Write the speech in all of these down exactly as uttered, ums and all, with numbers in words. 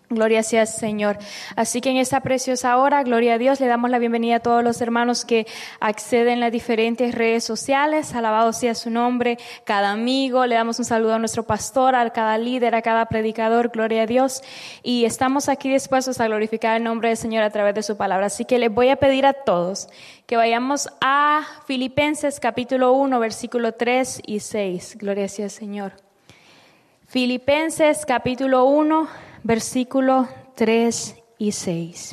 Gloria sea al Señor. Así que en esta preciosa hora, gloria a Dios, le damos la bienvenida a todos los hermanos que acceden a las diferentes redes sociales. Alabado sea su nombre, cada amigo. Le damos un saludo a nuestro pastor, a cada líder, a cada predicador. Gloria a Dios. Y estamos aquí dispuestos a glorificar el nombre del Señor a través de su palabra. Así que les voy a pedir a todos que vayamos a Filipenses capítulo uno, versículo tres y seis. Gloria sea al Señor. Filipenses capítulo uno, versículo tres y seis.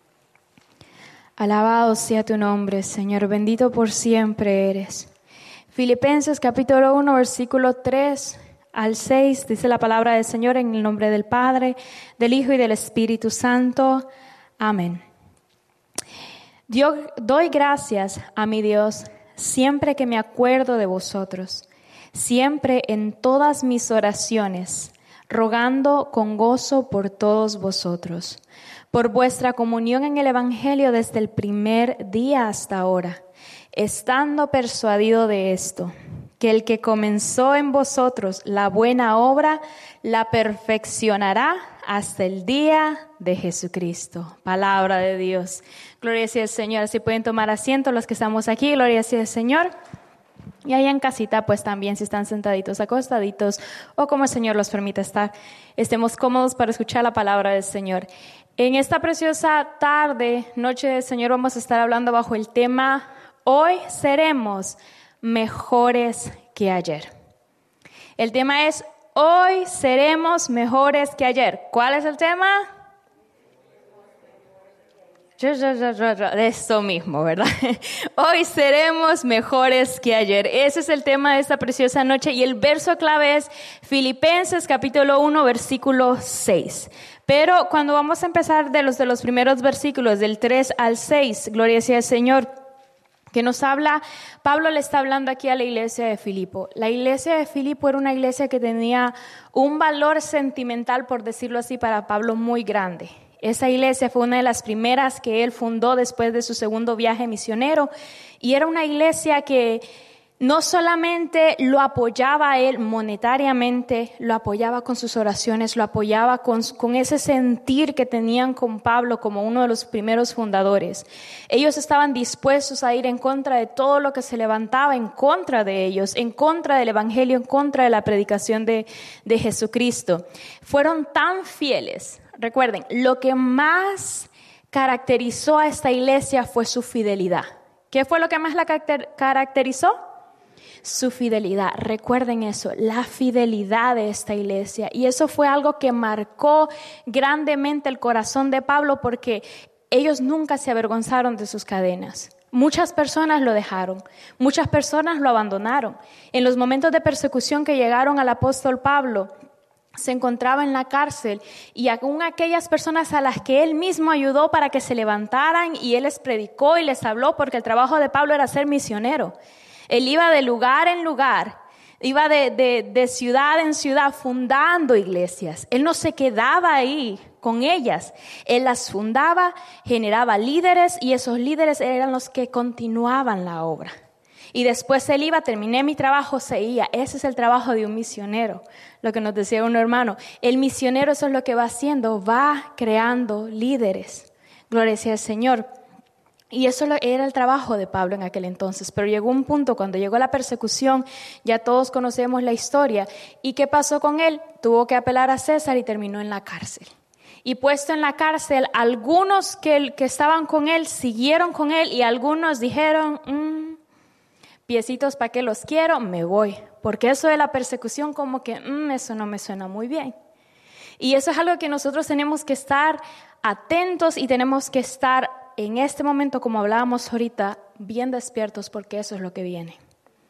Alabado sea tu nombre, Señor, bendito por siempre eres. Filipenses capítulo uno, versículo tres al seis, dice la palabra del Señor en el nombre del Padre, del Hijo y del Espíritu Santo. Amén. Dios, doy gracias a mi Dios siempre que me acuerdo de vosotros, siempre en todas mis oraciones, rogando con gozo por todos vosotros, por vuestra comunión en el Evangelio desde el primer día hasta ahora, estando persuadido de esto, que el que comenzó en vosotros la buena obra, la perfeccionará hasta el día de Jesucristo. Palabra de Dios. Gloria sea al Señor. Así pueden tomar asiento los que estamos aquí. Gloria sea al Señor. Y ahí en casita, pues también si están sentaditos, acostaditos, o como el Señor los permite estar, estemos cómodos para escuchar la palabra del Señor. En esta preciosa tarde, noche del Señor, vamos a estar hablando bajo el tema, hoy seremos mejores que ayer. El tema es, hoy seremos mejores que ayer. ¿Cuál es el tema? De esto mismo, ¿verdad? Hoy seremos mejores que ayer. Ese es el tema de esta preciosa noche y el verso clave es Filipenses capítulo uno, versículo seis. Pero cuando vamos a empezar de los de los primeros versículos, del tres al seis, gloria sea al Señor, que nos habla, Pablo le está hablando aquí a la iglesia de Filipo. La iglesia de Filipo era una iglesia que tenía un valor sentimental, por decirlo así, para Pablo muy grande. Esa iglesia fue una de las primeras que él fundó después de su segundo viaje misionero y era una iglesia que no solamente lo apoyaba a él monetariamente, lo apoyaba con sus oraciones, lo apoyaba con, con ese sentir que tenían con Pablo como uno de los primeros fundadores. Ellos estaban dispuestos a ir en contra de todo lo que se levantaba en contra de ellos, en contra del evangelio, en contra de la predicación de, de Jesucristo. Fueron tan fieles. Recuerden, lo que más caracterizó a esta iglesia fue su fidelidad. ¿Qué fue lo que más la caracterizó? Su fidelidad. Recuerden eso, la fidelidad de esta iglesia. Y eso fue algo que marcó grandemente el corazón de Pablo porque ellos nunca se avergonzaron de sus cadenas. Muchas personas lo dejaron, muchas personas lo abandonaron. En los momentos de persecución que llegaron al apóstol Pablo, se encontraba en la cárcel y aún aquellas personas a las que él mismo ayudó para que se levantaran y él les predicó y les habló porque el trabajo de Pablo era ser misionero. Él iba de lugar en lugar, iba de, de, de ciudad en ciudad fundando iglesias. Él no se quedaba ahí con ellas, él las fundaba, generaba líderes y esos líderes eran los que continuaban la obra. Y después él iba, terminé mi trabajo, seguía. Ese es el trabajo de un misionero, lo que nos decía un hermano. El misionero eso es lo que va haciendo, va creando líderes. Gloria sea al Señor. Y eso era el trabajo de Pablo en aquel entonces. Pero llegó un punto, cuando llegó la persecución, ya todos conocemos la historia. ¿Y qué pasó con él? Tuvo que apelar a César y terminó en la cárcel. Y puesto en la cárcel, algunos que, que estaban con él siguieron con él y algunos dijeron, mmm, piecitos, ¿para qué los quiero? Me voy. Porque eso de la persecución como que, mmm, eso no me suena muy bien. Y eso es algo que nosotros tenemos que estar atentos y tenemos que estar en este momento, como hablábamos ahorita, bien despiertos porque eso es lo que viene.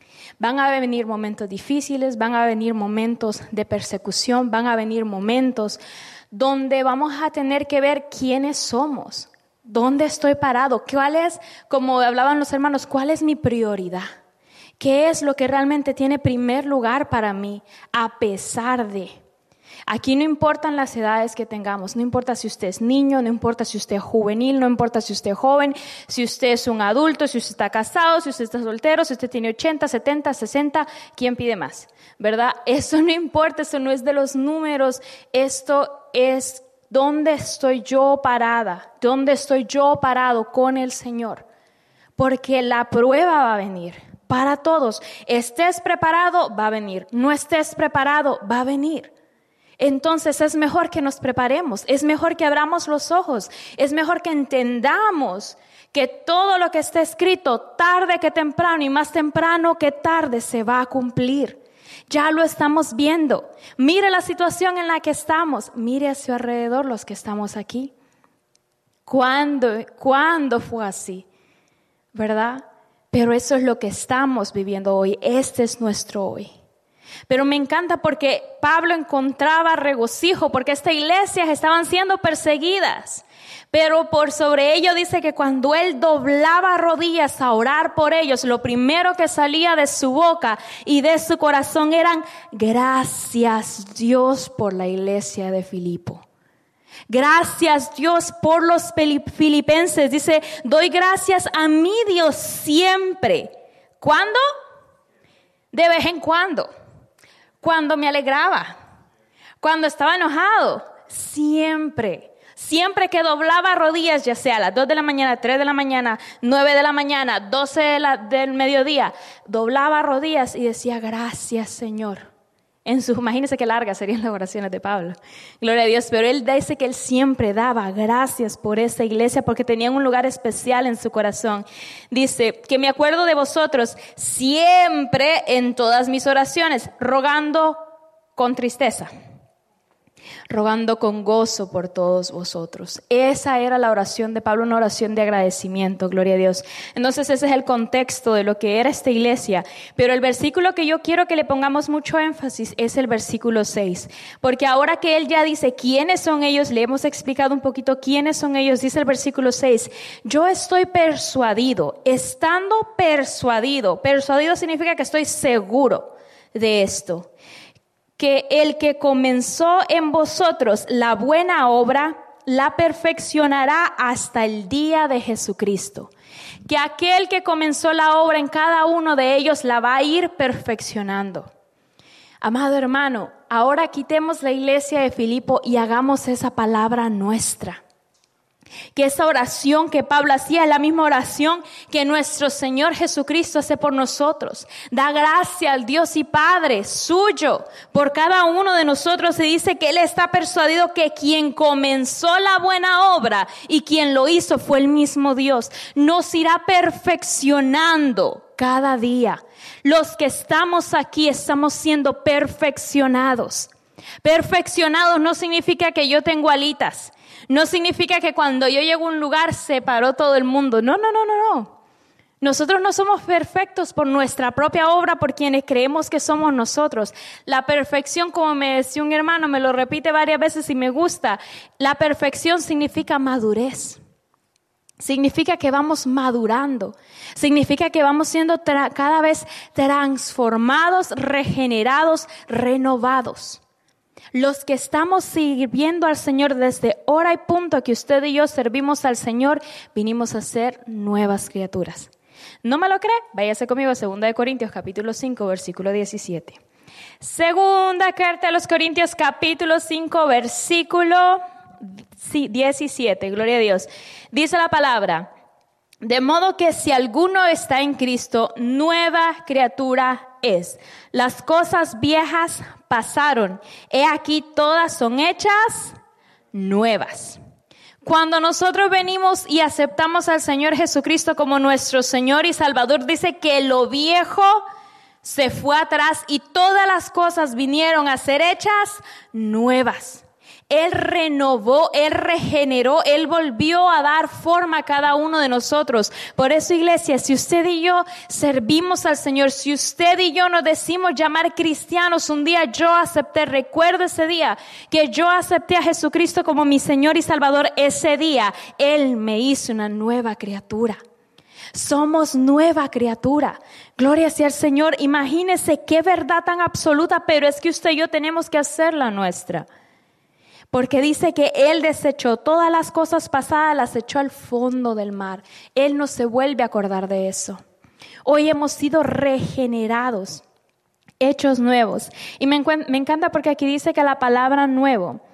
Van a venir momentos difíciles, van a venir momentos de persecución, van a venir momentos donde vamos a tener que ver quiénes somos, dónde estoy parado, cuál es, como hablaban los hermanos, cuál es mi prioridad. ¿Qué es lo que realmente tiene primer lugar para mí a pesar de? Aquí no importan las edades que tengamos, no importa si usted es niño, no importa si usted es juvenil, no importa si usted es joven, si usted es un adulto, si usted está casado, si usted está soltero, si usted tiene ochenta, setenta, sesenta, ¿quién pide más? ¿Verdad? Eso no importa, eso no es de los números, esto es ¿dónde estoy yo parada? ¿Dónde estoy yo parado con el Señor? Porque la prueba va a venir para todos. Estés preparado, va a venir. No estés preparado, va a venir. Entonces es mejor que nos preparemos, es mejor que abramos los ojos, es mejor que entendamos que todo lo que está escrito, tarde que temprano y más temprano que tarde, se va a cumplir. Ya lo estamos viendo. Mire la situación en la que estamos. Mire a su alrededor los que estamos aquí. ¿Cuándo, cuándo fue así? ¿Verdad? Pero eso es lo que estamos viviendo hoy. Este es nuestro hoy. Pero me encanta porque Pablo encontraba regocijo porque estas iglesias estaban siendo perseguidas. Pero por sobre ello dice que cuando él doblaba rodillas a orar por ellos, lo primero que salía de su boca y de su corazón eran gracias Dios por la iglesia de Filipo. Gracias Dios por los filipenses. Dice, doy gracias a mi Dios siempre. ¿Cuándo? De vez en cuando. Cuando me alegraba. Cuando estaba enojado. Siempre. Siempre que doblaba rodillas, ya sea a las dos de la mañana, tres de la mañana, nueve de la mañana, doce de la, del mediodía, doblaba rodillas y decía, gracias Señor. En sus, imagínense qué largas serían las oraciones de Pablo. Gloria a Dios. Pero él dice que él siempre daba gracias por esta iglesia porque tenían un lugar especial en su corazón. Dice que me acuerdo de vosotros siempre en todas mis oraciones, rogando con tristeza. Rogando con gozo por todos vosotros. Esa era la oración de Pablo, una oración de agradecimiento, gloria a Dios. Entonces ese es el contexto de lo que era esta iglesia. Pero el versículo que yo quiero que le pongamos mucho énfasis es el versículo seis. Porque ahora que él ya dice quiénes son ellos, le hemos explicado un poquito quiénes son ellos. Dice el versículo seis, yo estoy persuadido, estando persuadido. Persuadido significa que estoy seguro de esto. Que el que comenzó en vosotros la buena obra, la perfeccionará hasta el día de Jesucristo. Que aquel que comenzó la obra en cada uno de ellos la va a ir perfeccionando. Amado hermano, ahora quitemos la iglesia de Filipo y hagamos esa palabra nuestra. Que esa oración que Pablo hacía es la misma oración que nuestro Señor Jesucristo hace por nosotros. Da gracia al Dios y Padre suyo por cada uno de nosotros y dice que Él está persuadido que quien comenzó la buena obra y quien lo hizo fue el mismo Dios. Nos irá perfeccionando cada día. Los que estamos aquí estamos siendo perfeccionados. Perfeccionados no significa que yo tengo alitas. No significa que cuando yo llego a un lugar se paró todo el mundo. No, no, no, no, no. Nosotros no somos perfectos por nuestra propia obra, por quienes creemos que somos nosotros. La perfección, como me decía un hermano, me lo repite varias veces y me gusta. La perfección significa madurez. Significa que vamos madurando. Significa que vamos siendo tra- cada vez transformados, regenerados, renovados. Los que estamos sirviendo al Señor desde hora y punto que usted y yo servimos al Señor, vinimos a ser nuevas criaturas. ¿No me lo cree? Váyase conmigo a Segunda de Corintios capítulo cinco, versículo diecisiete. Segunda carta a los Corintios capítulo cinco, versículo diecisiete. Gloria a Dios. Dice la palabra, de modo que si alguno está en Cristo, nueva criatura es. Las cosas viejas pasaron. He aquí todas son hechas nuevas. Cuando nosotros venimos y aceptamos al Señor Jesucristo como nuestro Señor y Salvador, dice que lo viejo se fue atrás y todas las cosas vinieron a ser hechas nuevas. Él renovó, Él regeneró, Él volvió a dar forma a cada uno de nosotros. Por eso, iglesia, si usted y yo servimos al Señor, si usted y yo nos decimos llamar cristianos, un día yo acepté, recuerdo ese día que yo acepté a Jesucristo como mi Señor y Salvador, ese día Él me hizo una nueva criatura. Somos nueva criatura. Gloria sea al Señor. Imagínese qué verdad tan absoluta, pero es que usted y yo tenemos que hacerla nuestra. Porque dice que Él desechó todas las cosas pasadas, las echó al fondo del mar. Él no se vuelve a acordar de eso. Hoy hemos sido regenerados, hechos nuevos. Y me, encu- me encanta porque aquí dice que la palabra nuevo,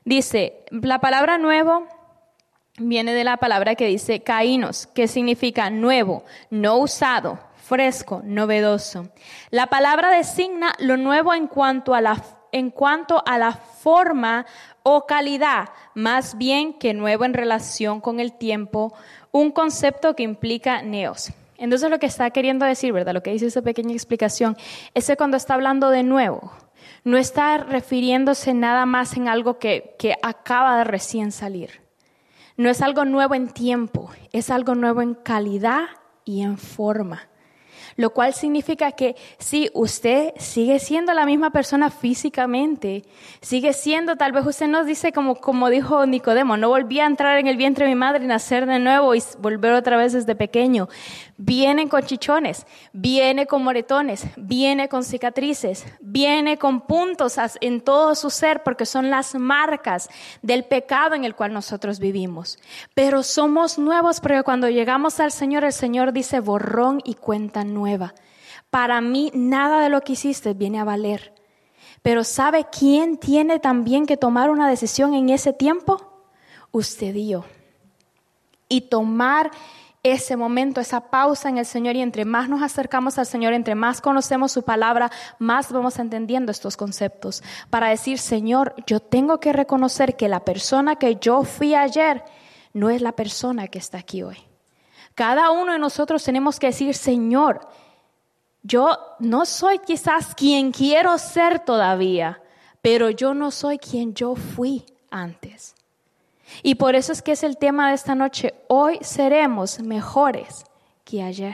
Dice, la palabra nuevo viene de la palabra que dice kainos, que significa nuevo, no usado, fresco, novedoso. La palabra designa lo nuevo en cuanto a la, en cuanto a la forma o calidad, más bien que nuevo en relación con el tiempo, un concepto que implica neos. Entonces lo que está queriendo decir, ¿verdad? Lo que dice esa pequeña explicación, es que cuando está hablando de nuevo, no está refiriéndose nada más en algo que, que acaba de recién salir. No es algo nuevo en tiempo, es algo nuevo en calidad y en forma. Lo cual significa que si usted sigue siendo la misma persona físicamente, sigue siendo, tal vez usted nos dice como, como dijo Nicodemo, no volví a entrar en el vientre de mi madre y nacer de nuevo y volver otra vez desde pequeño. Viene con chichones, viene con moretones, viene con cicatrices, viene con puntos en todo su ser porque son las marcas del pecado en el cual nosotros vivimos. Pero somos nuevos porque cuando llegamos al Señor, el Señor dice borrón y cuenta nueva. Para mí nada de lo que hiciste viene a valer. Pero ¿sabe quién tiene también que tomar una decisión en ese tiempo? Usted y yo. Y tomar ese momento, esa pausa en el Señor, y entre más nos acercamos al Señor, entre más conocemos su palabra, más vamos entendiendo estos conceptos. Para decir, Señor, yo tengo que reconocer que la persona que yo fui ayer no es la persona que está aquí hoy. Cada uno de nosotros tenemos que decir, Señor, yo no soy quizás quien quiero ser todavía, pero yo no soy quien yo fui antes. Y por eso es que es el tema de esta noche. Hoy seremos mejores que ayer.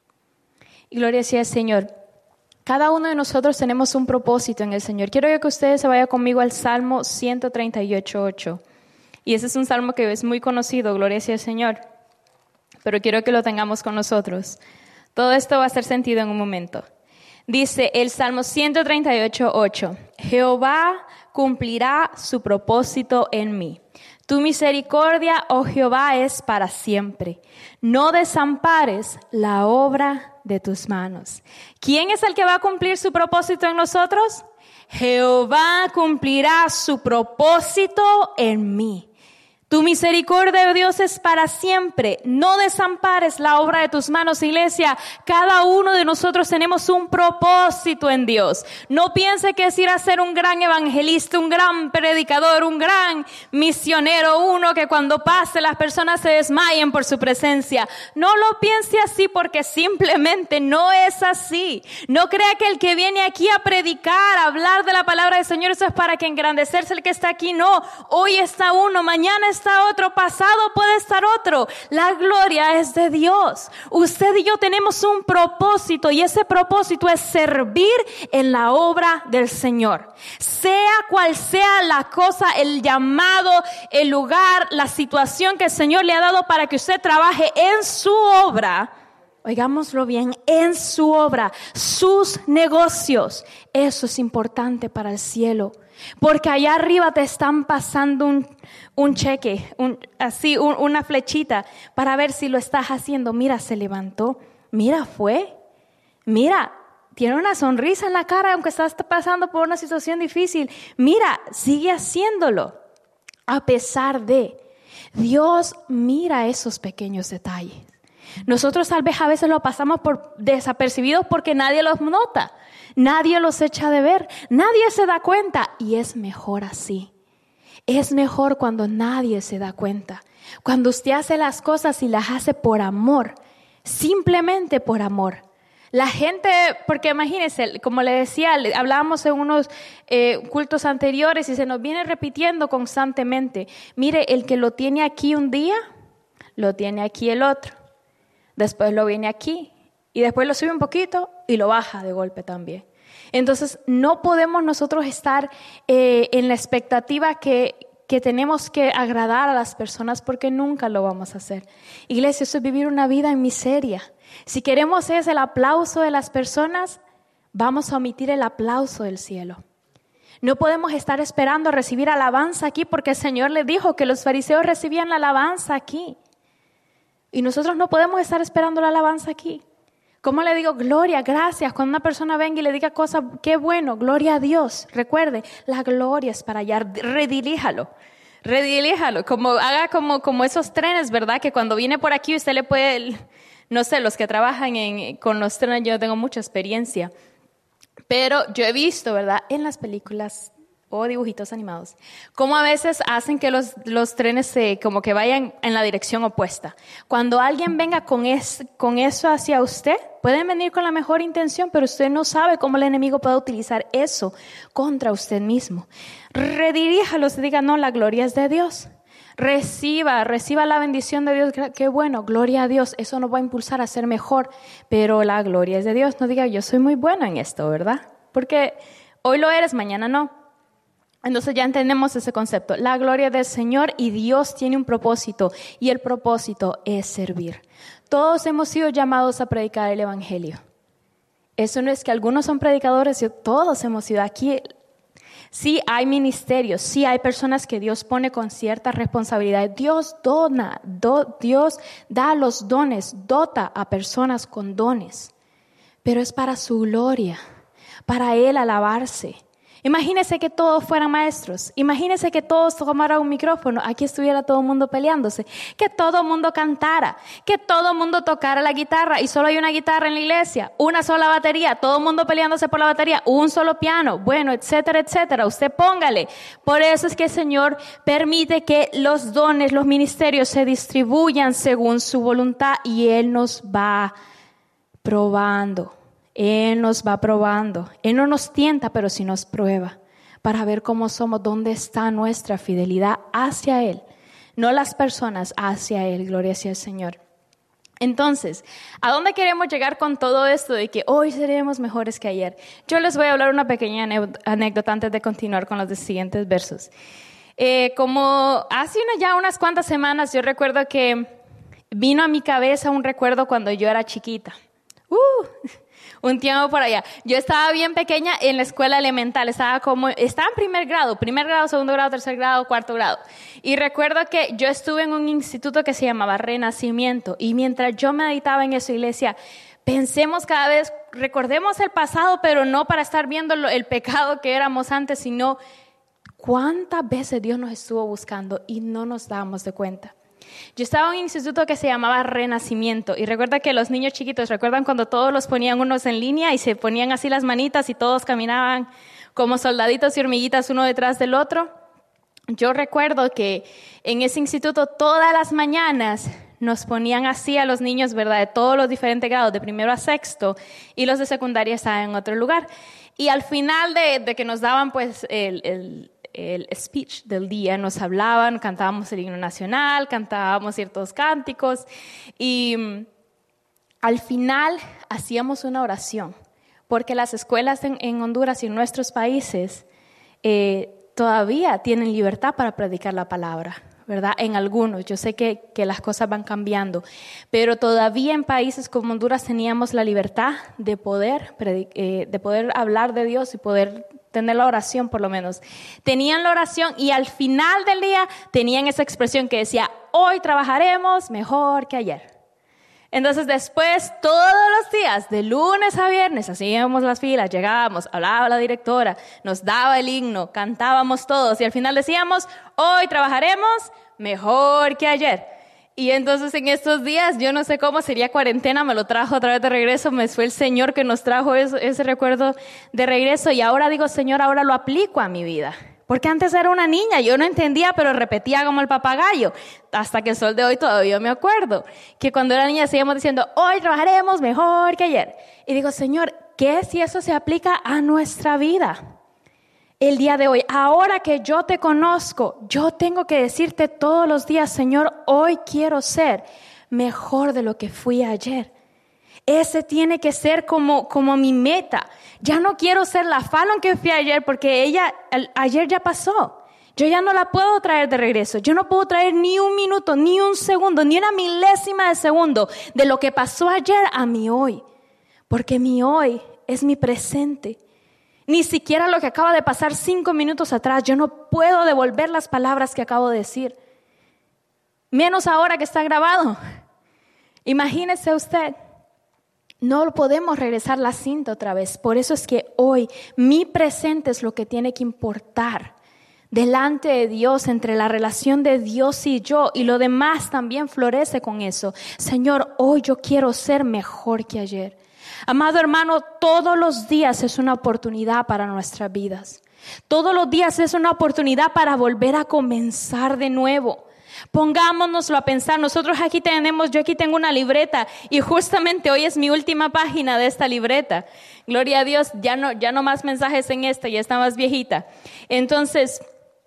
Y gloria sea al Señor. Cada uno de nosotros tenemos un propósito en el Señor. Quiero que ustedes se vayan conmigo al Salmo ciento treinta y ocho, ocho. Y ese es un salmo que es muy conocido, gloria sea al Señor. Pero quiero que lo tengamos con nosotros. Todo esto va a hacer sentido en un momento. Dice el Salmo ciento treinta y ocho, ocho. Jehová cumplirá su propósito en mí. Tu misericordia, oh Jehová, es para siempre. No desampares la obra de tus manos. ¿Quién es el que va a cumplir su propósito en nosotros? Jehová cumplirá su propósito en mí. Tu misericordia, oh Dios, es para siempre. No desampares la obra de tus manos, iglesia. Cada uno de nosotros tenemos un propósito en Dios. No piense que es ir a ser un gran evangelista, un gran predicador, un gran misionero, uno que cuando pase las personas se desmayen por su presencia. No lo piense así porque simplemente no es así. No crea que el que viene aquí a predicar, a hablar de la palabra del Señor, eso es para que engrandecerse el que está aquí. No, hoy está uno, mañana está está otro, pasado puede estar otro. La gloria es de Dios. Usted y yo tenemos un propósito y ese propósito es servir en la obra del Señor. Sea cual sea la cosa, el llamado, el lugar, la situación que el Señor le ha dado para que usted trabaje en su obra. Oigámoslo bien, en su obra, sus negocios. Eso es importante para el cielo. Porque allá arriba te están pasando un, un cheque, un, así un, una flechita para ver si lo estás haciendo. Mira, se levantó, mira, fue, mira, tiene una sonrisa en la cara aunque estás pasando por una situación difícil. Mira, sigue haciéndolo a pesar de. Dios mira esos pequeños detalles. Nosotros tal vez a veces lo pasamos por desapercibidos porque nadie los nota. Nadie los echa de ver, nadie se da cuenta y es mejor así. Es mejor cuando nadie se da cuenta. Cuando usted hace las cosas y las hace por amor, simplemente por amor. La gente, porque imagínense, como le decía, hablábamos en unos eh, cultos anteriores y se nos viene repitiendo constantemente. Mire, el que lo tiene aquí un día, lo tiene aquí el otro. Después lo viene aquí. Y después lo sube un poquito y lo baja de golpe también. Entonces, no podemos nosotros estar eh, en la expectativa que, que tenemos que agradar a las personas porque nunca lo vamos a hacer. Iglesia, eso es vivir una vida en miseria. Si queremos es el aplauso de las personas, vamos a omitir el aplauso del cielo. No podemos estar esperando recibir alabanza aquí porque el Señor le dijo que los fariseos recibían la alabanza aquí. Y nosotros no podemos estar esperando la alabanza aquí. ¿Cómo le digo gloria, gracias? Cuando una persona venga y le diga cosas, qué bueno, gloria a Dios. Recuerde, la gloria es para allá, rediríjalo. Rediríjalo, como, haga como, como esos trenes, ¿verdad? Que cuando viene por aquí usted le puede, no sé, los que trabajan en, con los trenes, yo tengo mucha experiencia. Pero yo he visto, ¿verdad? En las películas o dibujitos animados, cómo a veces hacen que los, los trenes se, como que vayan en la dirección opuesta. Cuando alguien venga con, es, con eso hacia usted, pueden venir con la mejor intención, pero usted no sabe cómo el enemigo puede utilizar eso contra usted mismo. Rediríjalos y diga, no, la gloria es de Dios. Reciba, reciba la bendición de Dios. Qué bueno, gloria a Dios. Eso nos va a impulsar a ser mejor, pero la gloria es de Dios. No diga, yo soy muy bueno en esto, ¿verdad? Porque hoy lo eres, mañana no. Entonces ya entendemos ese concepto. La gloria del Señor y Dios tiene un propósito y el propósito es servir. Todos hemos sido llamados a predicar el Evangelio. Eso no es que algunos son predicadores, todos hemos sido aquí. Sí hay ministerios, sí hay personas que Dios pone con cierta responsabilidad. Dios dona, do, Dios da los dones, dota a personas con dones. Pero es para su gloria, para Él alabarse. Imagínese que todos fueran maestros, imagínese que todos tomaran un micrófono, aquí estuviera todo el mundo peleándose, que todo el mundo cantara, que todo el mundo tocara la guitarra y solo hay una guitarra en la iglesia, una sola batería, todo el mundo peleándose por la batería, un solo piano, bueno, etcétera, etcétera, usted póngale. Por eso es que el Señor permite que los dones, los ministerios se distribuyan según su voluntad y Él nos va probando. Él nos va probando. Él no nos tienta, pero sí nos prueba para ver cómo somos, dónde está nuestra fidelidad hacia Él. No las personas, hacia Él. Gloria sea al Señor. Entonces, ¿a dónde queremos llegar con todo esto de que hoy seremos mejores que ayer? Yo les voy a hablar una pequeña anécdota antes de continuar con los siguientes versos. Eh, como hace una, ya unas cuantas semanas, yo recuerdo que vino a mi cabeza un recuerdo cuando yo era chiquita. ¡Uh! Un tiempo por allá. Yo estaba bien pequeña en la escuela elemental. Estaba como, estaba en primer grado, primer grado, segundo grado, tercer grado, cuarto grado. Y recuerdo que yo estuve en un instituto que se llamaba Renacimiento. Y mientras yo meditaba en esa iglesia, pensemos cada vez, recordemos el pasado, pero no para estar viendo el pecado que éramos antes, sino cuántas veces Dios nos estuvo buscando y no nos dábamos de cuenta. Yo estaba en un instituto que se llamaba Renacimiento y recuerda que los niños chiquitos, ¿recuerdan cuando todos los ponían unos en línea y se ponían así las manitas y todos caminaban como soldaditos y hormiguitas uno detrás del otro? Yo recuerdo que en ese instituto todas las mañanas nos ponían así a los niños, ¿verdad? De todos los diferentes grados, de primero a sexto, y los de secundaria estaban en otro lugar. Y al final de, de que nos daban pues el... el el speech del día, nos hablaban, cantábamos el himno nacional, cantábamos ciertos cánticos y um, al final hacíamos una oración, porque las escuelas en, en Honduras y en nuestros países eh, todavía tienen libertad para predicar la palabra, ¿verdad? En algunos, yo sé que, que las cosas van cambiando, pero todavía en países como Honduras teníamos la libertad de poder, eh, de poder hablar de Dios y poder tener la oración por lo menos. Tenían la oración y al final del día tenían esa expresión que decía, hoy trabajaremos mejor que ayer. Entonces después, todos los días, de lunes a viernes, hacíamos las filas, llegábamos, hablaba la directora, nos daba el himno, cantábamos todos y al final decíamos, hoy trabajaremos mejor que ayer. Y entonces en estos días, yo no sé cómo sería cuarentena, me lo trajo otra vez de regreso, me fue el Señor que nos trajo eso, ese recuerdo de regreso y ahora digo, Señor, ahora lo aplico a mi vida. Porque antes era una niña, yo no entendía, pero repetía como el papagayo. Hasta que el sol de hoy todavía me acuerdo. Que cuando era niña seguíamos diciendo, hoy trabajaremos mejor que ayer. Y digo, Señor, ¿qué si eso se aplica a nuestra vida? El día de hoy, ahora que yo te conozco, yo tengo que decirte todos los días, Señor, hoy quiero ser mejor de lo que fui ayer. Ese tiene que ser como, como mi meta. Ya no quiero ser la Fallon que fui ayer porque ella el, ayer ya pasó. Yo ya no la puedo traer de regreso. Yo no puedo traer ni un minuto, ni un segundo, ni una milésima de segundo de lo que pasó ayer a mi hoy. Porque mi hoy es mi presente. Ni siquiera lo que acaba de pasar cinco minutos atrás. Yo no puedo devolver las palabras que acabo de decir. Menos ahora que está grabado. Imagínese usted. No podemos regresar la cinta otra vez. Por eso es que hoy mi presente es lo que tiene que importar delante de Dios, entre la relación de Dios y yo, y lo demás también florece con eso. Señor, hoy yo quiero ser mejor que ayer. Amado hermano, todos los días es una oportunidad para nuestras vidas. Todos los días es una oportunidad para volver a comenzar de nuevo. Pongámonoslo a pensar. Nosotros aquí tenemos, yo aquí tengo una libreta y justamente hoy es mi última página de esta libreta. Gloria a Dios, ya no, ya no más mensajes en esta, ya está más viejita. Entonces,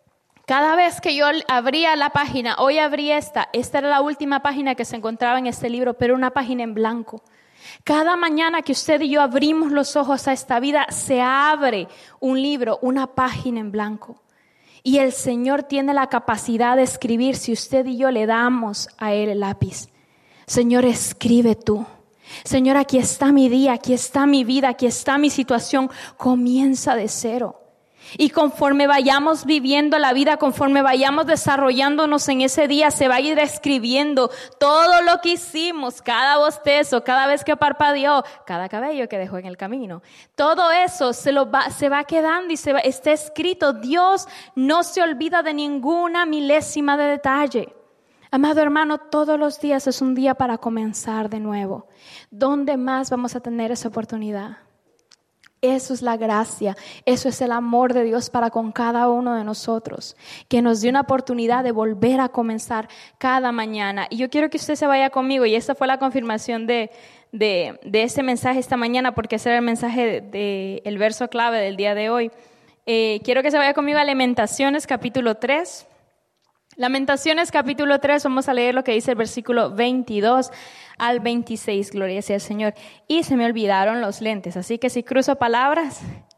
cada vez que yo abría la página, hoy abrí esta, esta era la última página que se encontraba en este libro, pero una página en blanco. Cada mañana que usted y yo abrimos los ojos a esta vida, se abre un libro, una página en blanco. Y el Señor tiene la capacidad de escribir si usted y yo le damos a Él el lápiz. Señor, escribe tú. Señor, aquí está mi día, aquí está mi vida, aquí está mi situación. Comienza de cero. Y conforme vayamos viviendo la vida, conforme vayamos desarrollándonos en ese día, se va a ir escribiendo todo lo que hicimos, cada bostezo, cada vez que parpadeó, cada cabello que dejó en el camino. Todo eso se, lo va, se va quedando y se va, está escrito. Dios no se olvida de ninguna milésima de detalle. Amado hermano, todos los días es un día para comenzar de nuevo. ¿Dónde más vamos a tener esa oportunidad? Eso es la gracia, eso es el amor de Dios para con cada uno de nosotros, que nos dio una oportunidad de volver a comenzar cada mañana. Y yo quiero que usted se vaya conmigo, y esta fue la confirmación de, de, de este mensaje esta mañana, porque ese era el mensaje del de, el verso clave del día de hoy. Eh, quiero que se vaya conmigo a Lamentaciones capítulo tres. Lamentaciones capítulo tres, vamos a leer lo que dice el versículo veintidós al veintiséis, gloria sea al Señor. Y se me olvidaron los lentes, así que si cruzo palabras,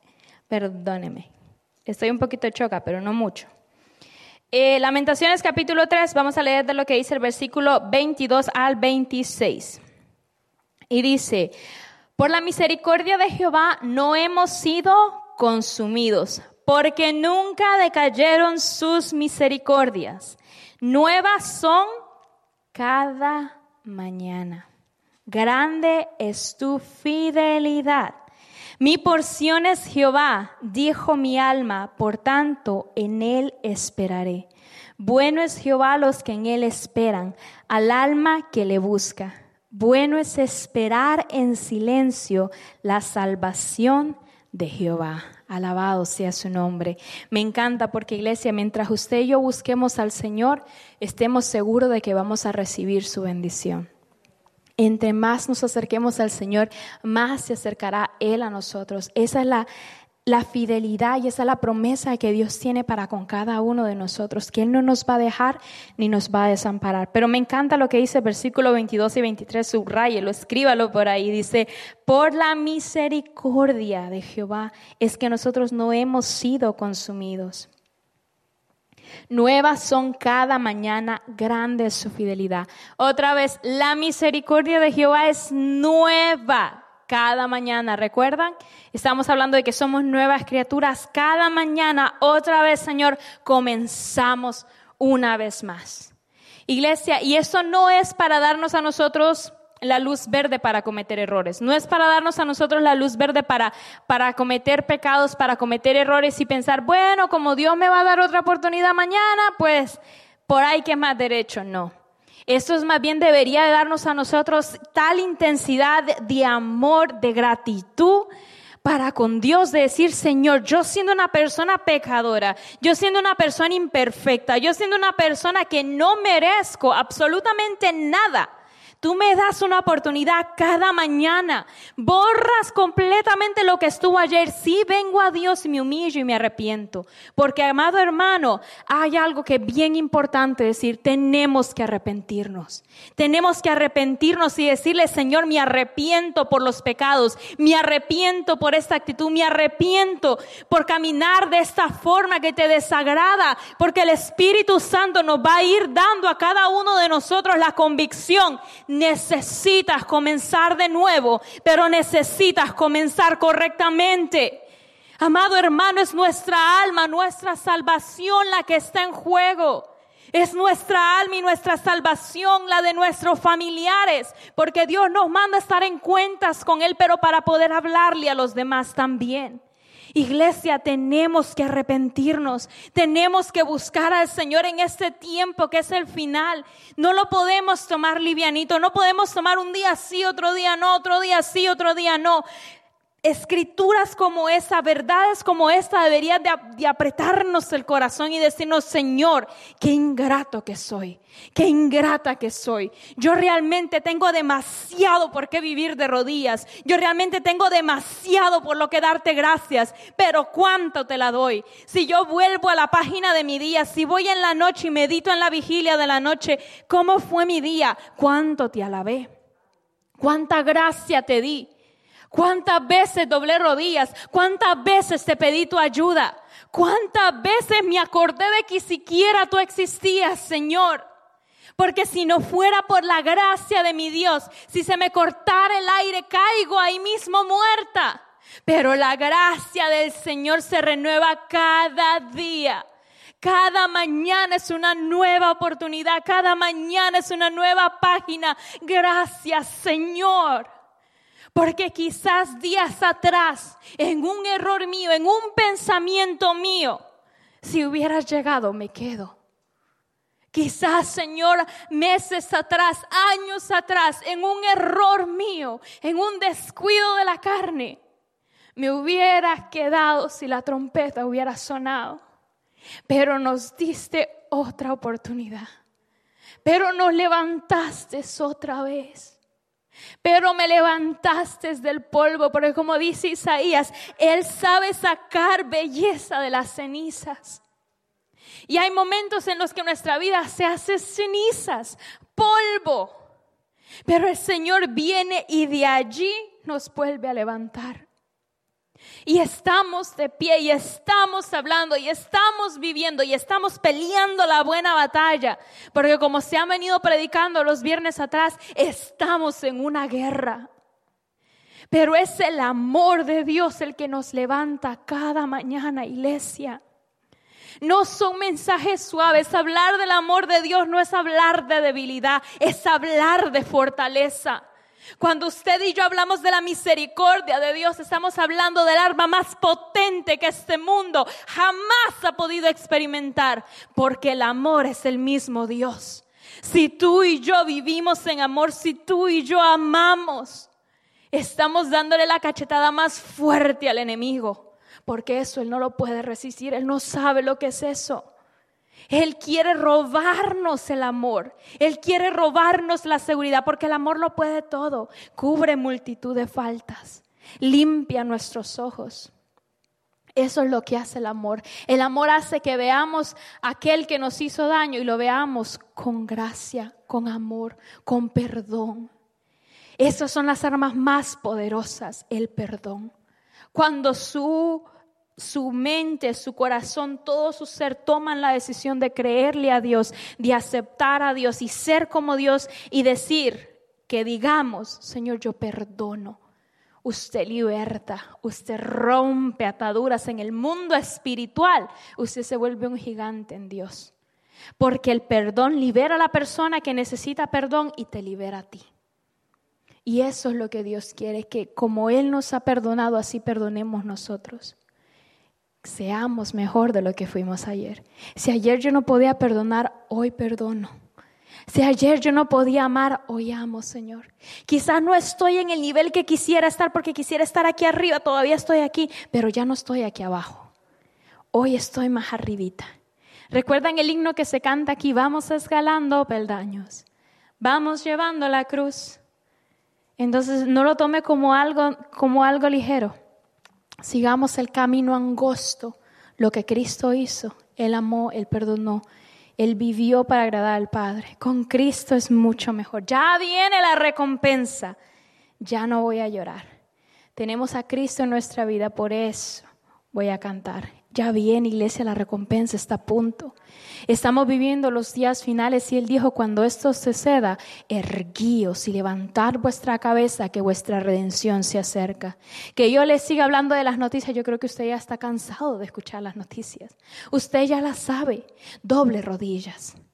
perdóneme. Estoy un poquito choca, pero no mucho. Eh, Lamentaciones capítulo tres, vamos a leer de lo que dice el versículo veintidós al veintiséis. Y dice: por la misericordia de Jehová no hemos sido consumidos, porque nunca decayeron sus misericordias. Nuevas son cada mañana. Grande es tu fidelidad. Mi porción es Jehová, dijo mi alma, por tanto en él esperaré. Bueno es Jehová a los que en él esperan, al alma que le busca. Bueno es esperar en silencio la salvación de Jehová. Alabado sea su nombre. Me encanta porque, iglesia, mientras usted y yo busquemos al Señor, estemos seguros de que vamos a recibir su bendición. Entre más nos acerquemos al Señor, más se acercará Él a nosotros. Esa es la, la fidelidad y esa es la promesa que Dios tiene para con cada uno de nosotros, que Él no nos va a dejar ni nos va a desamparar. Pero me encanta lo que dice el versículo veintidós y veintitrés, subráyelo, escríbalo por ahí. Dice: por la misericordia de Jehová es que nosotros no hemos sido consumidos. Nuevas son cada mañana, grande es su fidelidad. Otra vez, la misericordia de Jehová es nueva cada mañana. ¿Recuerdan? Estamos hablando de que somos nuevas criaturas. Cada mañana, otra vez, Señor, comenzamos una vez más. Iglesia, y eso no es para darnos a nosotros la luz verde para cometer errores. No es para darnos a nosotros la luz verde para, para cometer pecados, para cometer errores y pensar, bueno, como Dios me va a dar otra oportunidad mañana, pues por ahí que es más derecho. No. Esto es más bien debería de darnos a nosotros tal intensidad de amor, de gratitud para con Dios, de decir, Señor, yo siendo una persona pecadora, yo siendo una persona imperfecta, yo siendo una persona que no merezco absolutamente nada, tú me das una oportunidad cada mañana. Borras completamente lo que estuvo ayer. Sí, vengo a Dios y me humillo y me arrepiento. Porque, amado hermano, hay algo que es bien importante decir. Tenemos que arrepentirnos. Tenemos que arrepentirnos y decirle, Señor, me arrepiento por los pecados. Me arrepiento por esta actitud. Me arrepiento por caminar de esta forma que te desagrada. Porque el Espíritu Santo nos va a ir dando a cada uno de nosotros la convicción. Necesitas comenzar de nuevo, pero necesitas comenzar correctamente. Amado hermano, es nuestra alma, nuestra salvación la que está en juego. Es nuestra alma y nuestra salvación, la de nuestros familiares, porque Dios nos manda a estar en cuentas con Él, pero para poder hablarle a los demás también. Iglesia, tenemos que arrepentirnos, tenemos que buscar al Señor en este tiempo que es el final. No lo podemos tomar livianito, no podemos tomar un día sí, otro día no, otro día sí, otro día no. Escrituras como esa, verdades como esta deberían de, de apretarnos el corazón y decirnos: Señor, qué ingrato que soy, qué ingrata que soy. Yo realmente tengo demasiado por qué vivir de rodillas. Yo realmente tengo demasiado por lo que darte gracias. Pero ¿cuánto te la doy? Si yo vuelvo a la página de mi día, si voy en la noche y medito en la vigilia de la noche, ¿cómo fue mi día? ¿Cuánto te alabé? ¿Cuánta gracia te di? ¿Cuántas veces doblé rodillas? ¿Cuántas veces te pedí tu ayuda? ¿Cuántas veces me acordé de que siquiera tú existías, Señor? Porque si no fuera por la gracia de mi Dios, si se me cortara el aire, caigo ahí mismo muerta. Pero la gracia del Señor se renueva cada día. Cada mañana es una nueva oportunidad. Cada mañana es una nueva página. Gracias, Señor. Porque quizás días atrás, en un error mío, en un pensamiento mío, si hubieras llegado, me quedo. Quizás, Señor, meses atrás, años atrás, en un error mío, en un descuido de la carne, me hubiera quedado si la trompeta hubiera sonado. Pero nos diste otra oportunidad. Pero nos levantaste otra vez. Pero me levantaste del polvo, porque como dice Isaías, Él sabe sacar belleza de las cenizas. Y hay momentos en los que nuestra vida se hace cenizas, polvo. Pero el Señor viene y de allí nos vuelve a levantar. Y estamos de pie y estamos hablando y estamos viviendo y estamos peleando la buena batalla. Porque como se han venido predicando los viernes atrás, estamos en una guerra. Pero es el amor de Dios el que nos levanta cada mañana, iglesia. No son mensajes suaves. Hablar del amor de Dios no es hablar de debilidad, es hablar de fortaleza. Cuando usted y yo hablamos de la misericordia de Dios, estamos hablando del arma más potente que este mundo jamás ha podido experimentar, porque el amor es el mismo Dios. Si tú y yo vivimos en amor, si tú y yo amamos, estamos dándole la cachetada más fuerte al enemigo, porque eso él no lo puede resistir, él no sabe lo que es eso. Él quiere robarnos el amor. Él quiere robarnos la seguridad, porque el amor lo puede todo. Cubre multitud de faltas. Limpia nuestros ojos. Eso es lo que hace el amor. El amor hace que veamos a aquel que nos hizo daño y lo veamos con gracia, con amor, con perdón. Esas son las armas más poderosas, el perdón. Cuando su Su mente, su corazón, todo su ser toman la decisión de creerle a Dios, de aceptar a Dios y ser como Dios y decir que digamos: Señor, yo perdono. Usted liberta, usted rompe ataduras en el mundo espiritual. Usted se vuelve un gigante en Dios. Porque el perdón libera a la persona que necesita perdón y te libera a ti. Y eso es lo que Dios quiere, que como Él nos ha perdonado, así perdonemos nosotros. Seamos mejor de lo que fuimos ayer. Si ayer yo no podía perdonar, hoy perdono. Si ayer yo no podía amar, hoy amo, Señor. Quizás no estoy en el nivel que quisiera estar, porque quisiera estar aquí arriba, todavía estoy aquí, pero ya no estoy aquí abajo. Hoy estoy más arribita. ¿Recuerdan el himno que se canta aquí? Vamos escalando peldaños, vamos llevando la cruz. Entonces no lo tome como algo, como algo ligero. Sigamos el camino angosto, lo que Cristo hizo. Él amó, Él perdonó, Él vivió para agradar al Padre. Con Cristo es mucho mejor. Ya viene la recompensa. Ya no voy a llorar. Tenemos a Cristo en nuestra vida, por eso voy a cantar. Ya viene, iglesia, la recompensa está a punto. Estamos viviendo los días finales y Él dijo: cuando esto suceda, erguíos y levantad vuestra cabeza, que vuestra redención se acerca. Que yo les siga hablando de las noticias, yo creo que usted ya está cansado de escuchar las noticias. Usted ya las sabe. Doble rodillas,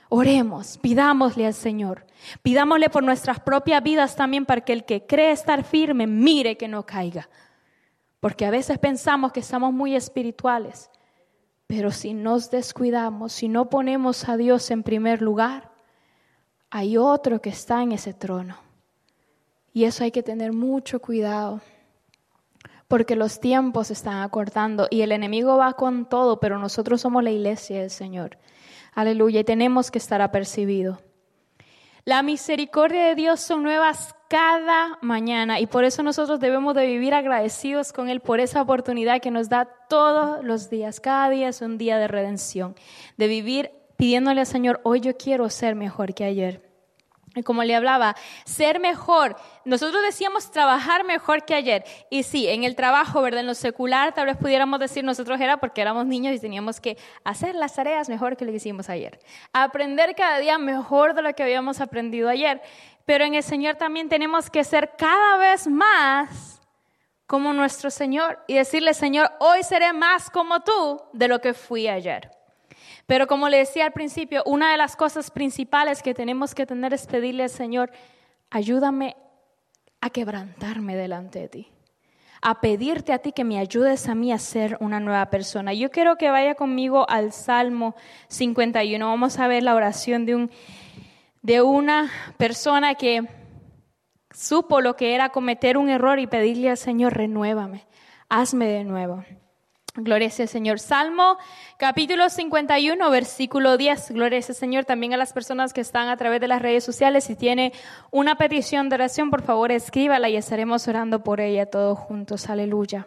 Oremos, pidámosle al Señor. Pidámosle por nuestras propias vidas también para que el que cree estar firme, mire que no caiga. Porque a veces pensamos que estamos muy espirituales, pero si nos descuidamos, si no ponemos a Dios en primer lugar, hay otro que está en ese trono. Y eso hay que tener mucho cuidado, porque los tiempos se están acortando y el enemigo va con todo, pero nosotros somos la iglesia del Señor. Aleluya, y tenemos que estar apercibidos. La misericordia de Dios son nuevas cada mañana y por eso nosotros debemos de vivir agradecidos con Él por esa oportunidad que nos da todos los días. Cada día es un día de redención, de vivir pidiéndole al Señor, hoy yo quiero ser mejor que ayer. Y como le hablaba, ser mejor. Nosotros decíamos trabajar mejor que ayer. Y sí, en el trabajo, ¿verdad? En lo secular, tal vez pudiéramos decir nosotros era porque éramos niños y teníamos que hacer las tareas mejor que lo que hicimos ayer. Aprender cada día mejor de lo que habíamos aprendido ayer. Pero en el Señor también tenemos que ser cada vez más como nuestro Señor. Y decirle, Señor, hoy seré más como tú de lo que fui ayer. Pero como le decía al principio, una de las cosas principales que tenemos que tener es pedirle al Señor, ayúdame a quebrantarme delante de ti, a pedirte a ti que me ayudes a mí a ser una nueva persona. Yo quiero que vaya conmigo al Salmo cincuenta y uno. Vamos a ver la oración de, un, de una persona que supo lo que era cometer un error y pedirle al Señor, renuévame, hazme de nuevo. Gloria sea al Señor. Salmo capítulo cincuenta y uno, versículo diez. Gloria sea al Señor. También a las personas que están a través de las redes sociales. Si tiene una petición de oración, por favor escríbala y estaremos orando por ella todos juntos. Aleluya.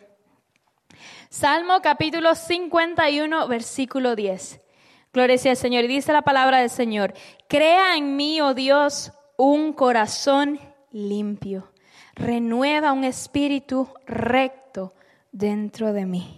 Salmo capítulo cincuenta y uno, versículo diez. Gloria sea al Señor. Y dice la palabra del Señor. Crea en mí, oh Dios, un corazón limpio. Renueva un espíritu recto dentro de mí.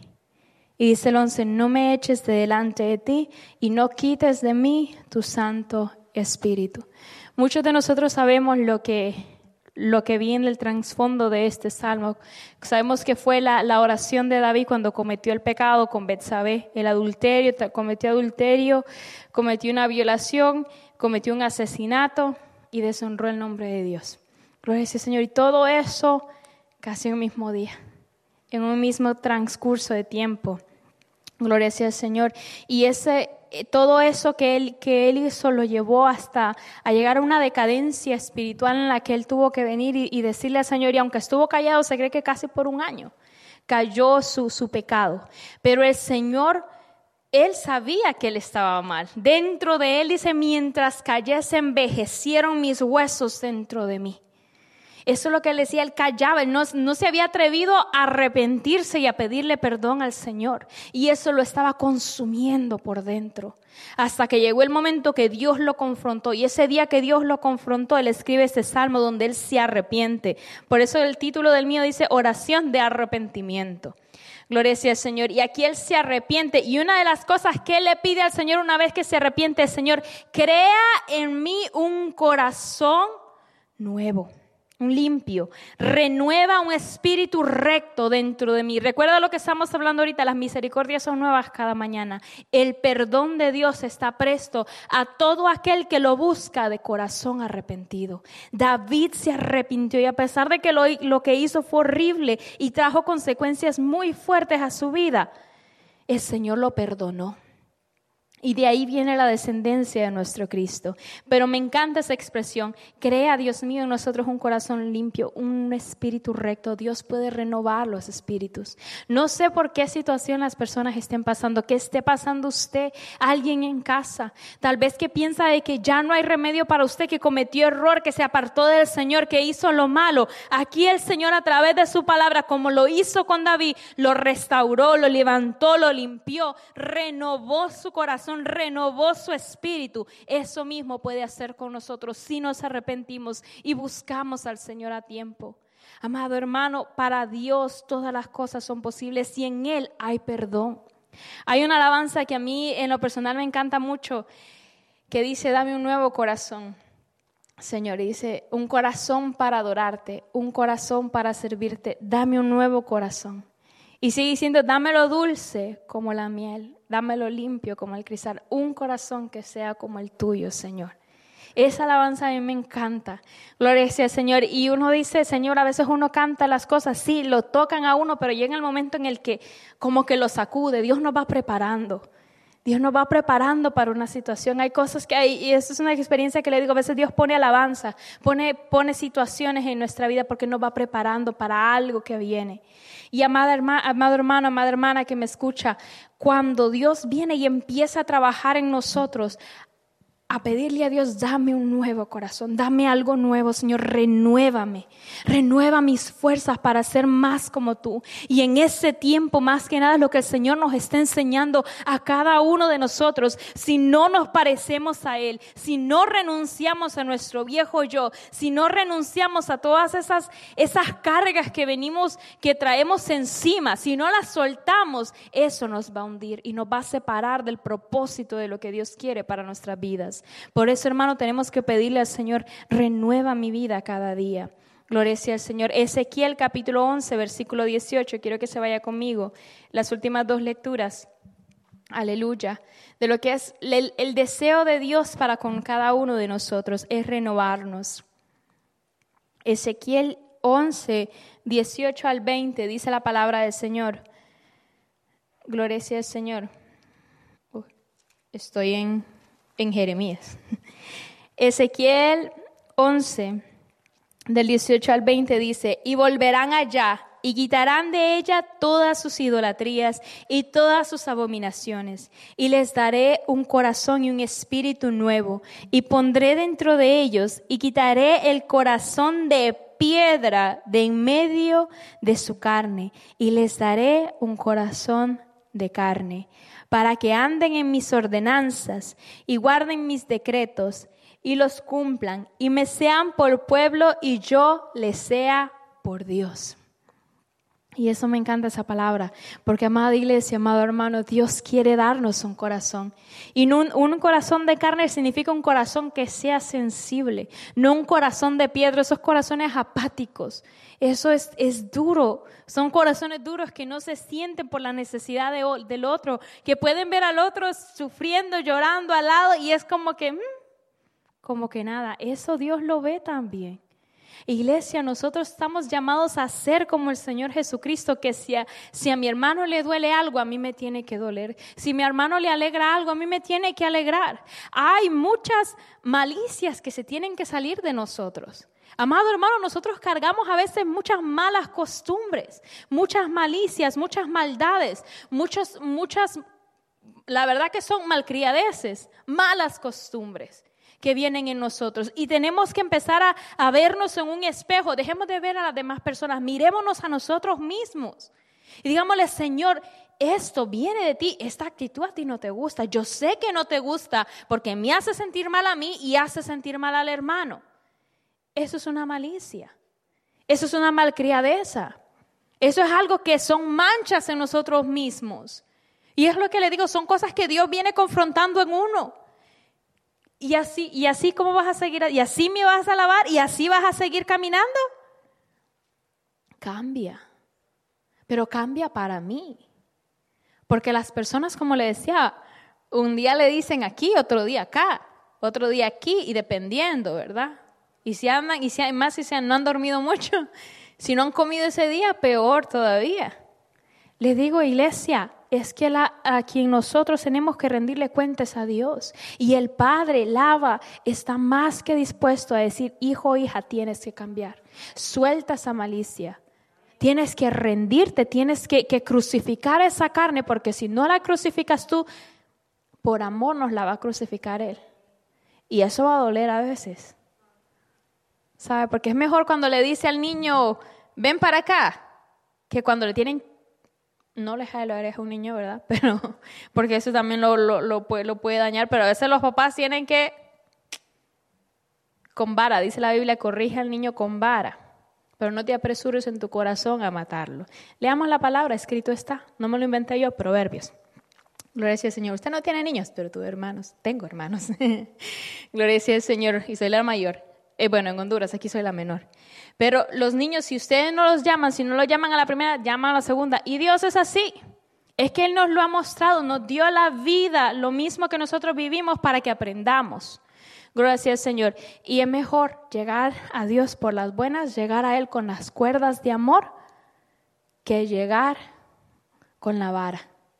Y dice el once, no me eches de delante de ti y no quites de mí tu Santo Espíritu. Muchos de nosotros sabemos lo que, lo que viene el trasfondo de este salmo. Sabemos que fue la, la oración de David cuando cometió el pecado con Betsabé, el adulterio, cometió adulterio, cometió una violación, cometió un asesinato y deshonró el nombre de Dios. Gloria a ese Señor. Y todo eso casi en un mismo día, en un mismo transcurso de tiempo. Gloria sea al Señor. Y ese, todo eso que él, que él hizo lo llevó hasta a llegar a una decadencia espiritual en la que él tuvo que venir y, y decirle al Señor, y aunque estuvo callado, se cree que casi por un año cayó su, su pecado. Pero el Señor, él sabía que él estaba mal. Dentro de él dice, mientras callé se envejecieron mis huesos dentro de mí. Eso es lo que él decía, él callaba, él no, no se había atrevido a arrepentirse y a pedirle perdón al Señor. Y eso lo estaba consumiendo por dentro. Hasta que llegó el momento que Dios lo confrontó. Y ese día que Dios lo confrontó, él escribe este salmo donde él se arrepiente. Por eso el título del mío dice, oración de arrepentimiento. Gloria sea al Señor. Y aquí él se arrepiente. Y una de las cosas que él le pide al Señor una vez que se arrepiente es, Señor, crea en mí un corazón nuevo. Un limpio, renueva un espíritu recto dentro de mí. Recuerda lo que estamos hablando ahorita, las misericordias son nuevas cada mañana. El perdón de Dios está presto a todo aquel que lo busca de corazón arrepentido. David se arrepintió y a pesar de que lo, lo que hizo fue horrible y trajo consecuencias muy fuertes a su vida, el Señor lo perdonó. Y de ahí viene la descendencia de nuestro Cristo. Pero me encanta esa expresión. Crea, Dios mío, en nosotros un corazón limpio, un espíritu recto. Dios puede renovar los espíritus. No sé por qué situación las personas estén pasando. ¿Qué esté pasando usted? Alguien en casa. Tal vez que piensa de que ya no hay remedio para usted, que cometió error, que se apartó del Señor, que hizo lo malo. Aquí el Señor a través de su palabra, como lo hizo con David, lo restauró, lo levantó, lo limpió, renovó su corazón, renovó su espíritu. Eso mismo puede hacer con nosotros si nos arrepentimos y buscamos al Señor a tiempo. Amado hermano, para Dios todas las cosas son posibles y en Él hay perdón. Hay una alabanza que a mí en lo personal me encanta mucho, que dice, dame un nuevo corazón, Señor. Y dice, un corazón para adorarte, un corazón para servirte, dame un nuevo corazón. Y sigue diciendo, dámelo dulce como la miel, dámelo limpio como el cristal, un corazón que sea como el tuyo, Señor. Esa alabanza a mí me encanta. Gloria sea al Señor. Y uno dice, Señor, a veces uno canta las cosas, sí, lo tocan a uno, pero llega el momento en el que como que lo sacude. Dios nos va preparando. Dios nos va preparando para una situación. Hay cosas que hay, y eso es una experiencia que le digo, a veces Dios pone alabanza, pone, pone situaciones en nuestra vida porque nos va preparando para algo que viene. Y amada hermana, amado hermano, amada hermana que me escucha, cuando Dios viene y empieza a trabajar en nosotros, a pedirle a Dios, dame un nuevo corazón, dame algo nuevo, Señor, renuévame, renueva mis fuerzas para ser más como tú. Y en ese tiempo, más que nada, lo que el Señor nos está enseñando a cada uno de nosotros, si no nos parecemos a Él, si no renunciamos a nuestro viejo yo, si no renunciamos a todas esas, esas cargas que venimos, que traemos encima, si no las soltamos, eso nos va a hundir y nos va a separar del propósito de lo que Dios quiere para nuestras vidas. Por eso, hermano, tenemos que pedirle al Señor, renueva mi vida cada día. Gloria sea al Señor. Ezequiel capítulo once, versículo dieciocho. Quiero que se vaya conmigo. Las últimas dos lecturas. Aleluya. De lo que es el, el deseo de Dios para con cada uno de nosotros es renovarnos. Ezequiel once, dieciocho al veinte, dice la palabra del Señor. Gloria sea al Señor. Uh, estoy en... en Jeremías. Ezequiel once, del dieciocho al veinte dice, y volverán allá y quitarán de ella todas sus idolatrías y todas sus abominaciones, y les daré un corazón y un espíritu nuevo, y pondré dentro de ellos, y quitaré el corazón de piedra de en medio de su carne, y les daré un corazón de carne, para que anden en mis ordenanzas y guarden mis decretos y los cumplan y me sean por pueblo y yo les sea por Dios. Y eso me encanta esa palabra, porque amada iglesia, amado hermano, Dios quiere darnos un corazón. Y no un, un corazón de carne significa un corazón que sea sensible, no un corazón de piedra, esos corazones apáticos. Eso es, es duro, son corazones duros que no se sienten por la necesidad de, del otro, que pueden ver al otro sufriendo, llorando al lado y es como que, mmm, como que nada, eso Dios lo ve también. Iglesia, nosotros estamos llamados a ser como el Señor Jesucristo, que si a, si a mi hermano le duele algo, a mí me tiene que doler. Si a mi hermano le alegra algo, a mí me tiene que alegrar. Hay muchas malicias que se tienen que salir de nosotros. Amado hermano, nosotros cargamos a veces muchas malas costumbres, muchas malicias, muchas maldades, muchas, muchas, la verdad que son malcriadeces, malas costumbres que vienen en nosotros y tenemos que empezar a, a vernos en un espejo. Dejemos de ver a las demás personas, mirémonos a nosotros mismos y digámosle, Señor, esto viene de ti, esta actitud a ti no te gusta, yo sé que no te gusta porque me hace sentir mal a mí y hace sentir mal al hermano. Eso es una malicia, eso es una malcriadeza, eso es algo que son manchas en nosotros mismos y es lo que le digo, son cosas que Dios viene confrontando en uno. Y así, y así cómo vas a seguir, y así me vas a alabar, y así vas a seguir caminando. Cambia, pero cambia para mí. Porque las personas, como le decía, un día le dicen aquí, otro día acá, otro día aquí, y dependiendo, ¿verdad? Y si andan, y si hay más, si se han, no han dormido mucho, si no han comido ese día, peor todavía. Les digo, iglesia, es que la, a quien nosotros tenemos que rendirle cuentas a Dios. Y el Padre, el Abba, está más que dispuesto a decir, hijo o hija, tienes que cambiar. Suelta esa malicia. Tienes que rendirte, tienes que, que crucificar esa carne, porque si no la crucificas tú, por amor nos la va a crucificar Él. Y eso va a doler a veces. ¿Sabe? Porque es mejor cuando le dice al niño, ven para acá, que cuando le tienen no le jale la oreja a un niño, ¿verdad? Pero, porque eso también lo, lo, lo, puede, lo puede dañar, pero a veces los papás tienen que, con vara, dice la Biblia, corrige al niño con vara, pero no te apresures en tu corazón a matarlo. Leamos la palabra, escrito está, no me lo inventé yo, Proverbios. Gloria sea al Señor. Usted no tiene niños, pero tuve hermanos, tengo hermanos. Gloria sea al Señor, y soy la mayor. Eh, bueno, en Honduras, aquí soy la menor. Pero los niños, si ustedes no los llaman, si no los llaman a la primera, llaman a la segunda. Y Dios es así. Es que Él nos lo ha mostrado, nos dio la vida, lo mismo que nosotros vivimos para que aprendamos. Gracias, Señor. Y es mejor llegar a Dios por las buenas, llegar a Él con las cuerdas de amor, que llegar con la vara.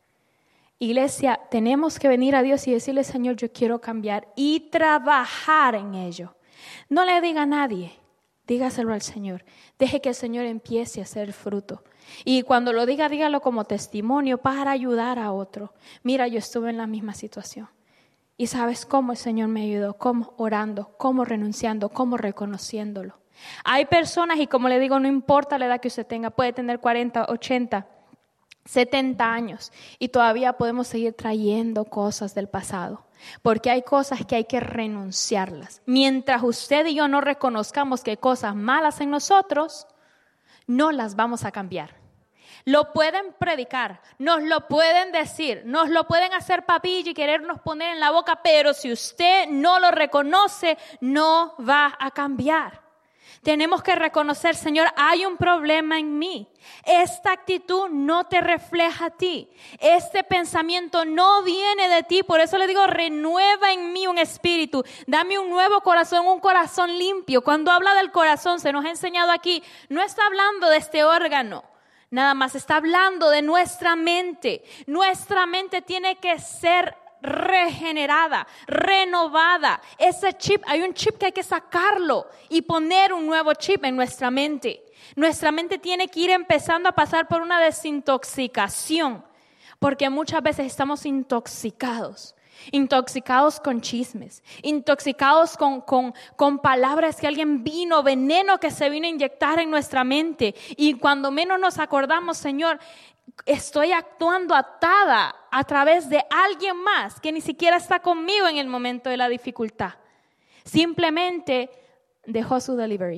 Iglesia, tenemos que venir a Dios y decirle, Señor, yo quiero cambiar y trabajar en ello. No le diga a nadie, dígaselo al Señor. Deje que el Señor empiece a hacer fruto. Y cuando lo diga, dígalo como testimonio para ayudar a otro. Mira, yo estuve en la misma situación. Y ¿sabes cómo el Señor me ayudó? ¿Cómo? Orando, cómo renunciando, cómo reconociéndolo. Hay personas, y como le digo, no importa la edad que usted tenga, puede tener cuarenta, ochenta, setenta años y todavía podemos seguir trayendo cosas del pasado. Porque hay cosas que hay que renunciarlas. Mientras usted y yo no reconozcamos que hay cosas malas en nosotros, no las vamos a cambiar. Lo pueden predicar, nos lo pueden decir, nos lo pueden hacer papilla y querernos poner en la boca, pero si usted no lo reconoce, no va a cambiar. Tenemos que reconocer, Señor, hay un problema en mí. Esta actitud no te refleja a ti. Este pensamiento no viene de ti. Por eso le digo, renueva en mí un espíritu. Dame un nuevo corazón, un corazón limpio. Cuando habla del corazón, se nos ha enseñado aquí, no está hablando de este órgano. Nada más está hablando de nuestra mente. Nuestra mente tiene que ser regenerada, renovada. Ese chip, hay un chip que hay que sacarlo y poner un nuevo chip en nuestra mente. Nuestra mente tiene que ir empezando a pasar por una desintoxicación, porque muchas veces estamos intoxicados. Intoxicados con chismes, intoxicados con, con, con palabras que alguien vino, veneno que se vino a inyectar en nuestra mente. Y cuando menos nos acordamos, Señor, estoy actuando atada a través de alguien más que ni siquiera está conmigo en el momento de la dificultad. Simplemente dejó su delivery.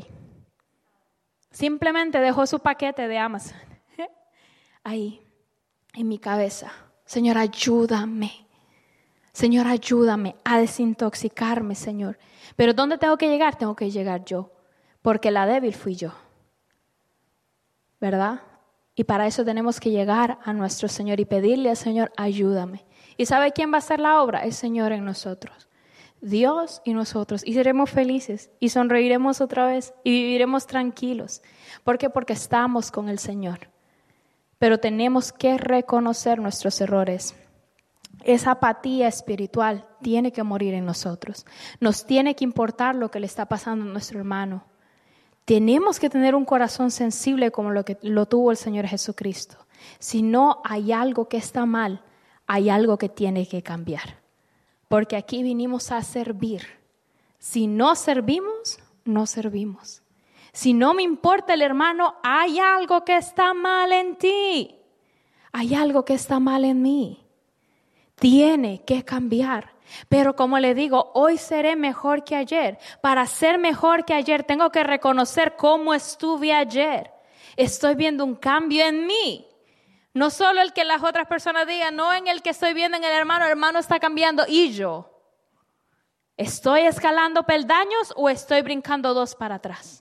Simplemente dejó su paquete de Amazon. Ahí, en mi cabeza. Señor, ayúdame. Señor, ayúdame a desintoxicarme, Señor. Pero ¿dónde tengo que llegar? Tengo que llegar yo, porque la débil fui yo, ¿verdad? Y para eso tenemos que llegar a nuestro Señor y pedirle al Señor, ayúdame. ¿Y sabe quién va a hacer la obra? El Señor en nosotros, Dios y nosotros. Y seremos felices y sonreiremos otra vez y viviremos tranquilos. ¿Por qué? Porque estamos con el Señor. Pero tenemos que reconocer nuestros errores. Esa apatía espiritual tiene que morir en nosotros. Nos tiene que importar lo que le está pasando a nuestro hermano. Tenemos que tener un corazón sensible como lo que lo tuvo el Señor Jesucristo. Si no hay algo que está mal, hay algo que tiene que cambiar. Porque aquí vinimos a servir. Si no servimos, no servimos. Si no me importa el hermano, hay algo que está mal en ti. Hay algo que está mal en mí. Tiene que cambiar. Pero como le digo, hoy seré mejor que ayer. Para ser mejor que ayer, tengo que reconocer cómo estuve ayer. Estoy viendo un cambio en mí. No solo el que las otras personas digan, no en el que estoy viendo en el hermano, el hermano está cambiando y yo. ¿Estoy escalando peldaños o estoy brincando dos para atrás?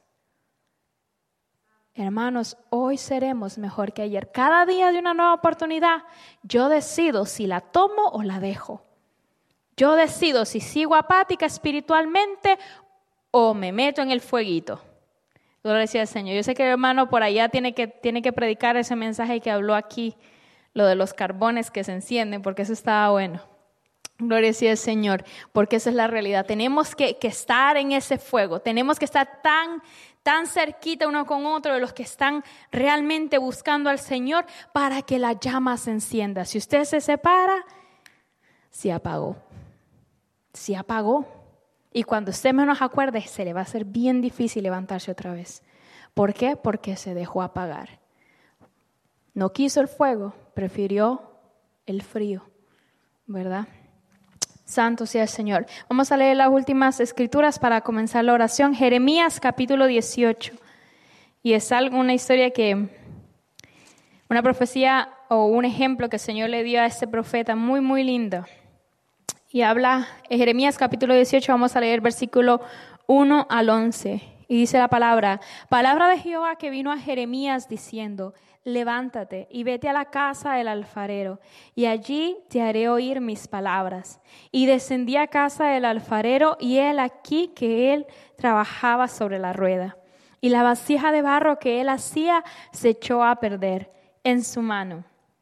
Hermanos, hoy seremos mejor que ayer. Cada día de una nueva oportunidad, yo decido si la tomo o la dejo. Yo decido si sigo apática espiritualmente o me meto en el fueguito. Gloria al Señor. Yo sé que el hermano por allá tiene que, tiene que predicar ese mensaje que habló aquí, lo de los carbones que se encienden, porque eso estaba bueno. Gloria al Señor, porque esa es la realidad. Tenemos que, que estar en ese fuego. Tenemos que estar tan, tan cerquita uno con otro de los que están realmente buscando al Señor para que la llama se encienda. Si usted se separa, se apagó. Se apagó. Y cuando usted menos acuerde, se le va a hacer bien difícil levantarse otra vez. ¿Por qué? Porque se dejó apagar. No quiso el fuego, prefirió el frío, ¿verdad? Santo sea el Señor. Vamos a leer las últimas escrituras para comenzar la oración. Jeremías capítulo dieciocho. Y es algo, una historia que, una profecía o un ejemplo que el Señor le dio a este profeta muy, muy lindo. Y habla, en Jeremías capítulo dieciocho, vamos a leer versículo uno al once. Y dice la palabra, palabra de Jehová que vino a Jeremías diciendo, levántate y vete a la casa del alfarero, y allí te haré oír mis palabras. Y descendí a casa del alfarero, y he aquí que él trabajaba sobre la rueda. Y la vasija de barro que él hacía se echó a perder en su mano.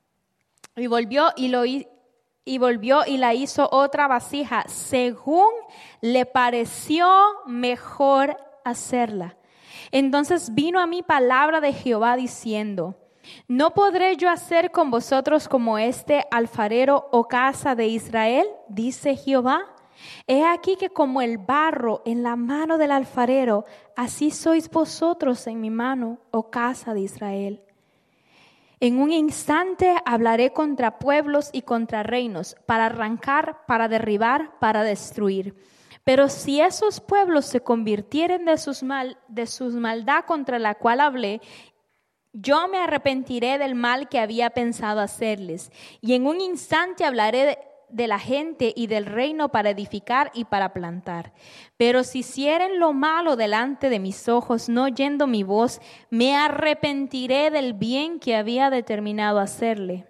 Y volvió y lo hizo. Y volvió y la hizo otra vasija, según le pareció mejor hacerla. Entonces vino a mí palabra de Jehová diciendo, ¿no podré yo hacer con vosotros como este alfarero, oh casa de Israel? Dice Jehová. He aquí que como el barro en la mano del alfarero, así sois vosotros en mi mano, oh casa de Israel. En un instante hablaré contra pueblos y contra reinos, para arrancar, para derribar, para destruir. Pero si esos pueblos se convirtieren de sus mal, de su maldad contra la cual hablé, yo me arrepentiré del mal que había pensado hacerles. Y en un instante hablaré de, de la gente y del reino para edificar y para plantar. Pero si hicieren lo malo delante de mis ojos, no oyendo mi voz, me arrepentiré del bien que había determinado hacerle.